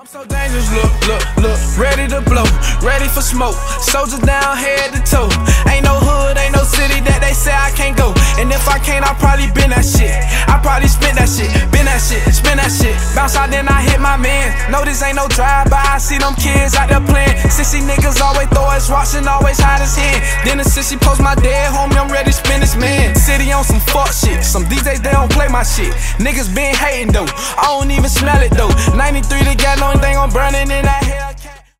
I'm so dangerous, look, ready to blow, ready for smoke. Soldiers down head to toe. Ain't no hood, ain't no city that they say I can't go. And if I can't, I probably been that shit. I probably spent that shit, been that shit, spin that shit. Bounce out, then I hit my man. No, this ain't no drive-by, I see them kids out there playing. Sissy niggas always throw his rocks and always hide his hand. Then the sissy post my dead homie, I'm ready to spin this man. City on some fuck shit, some DJs they don't play my shit. Niggas been hating though, I don't even smell it though. 93 together, only thing I'm burning in that hell.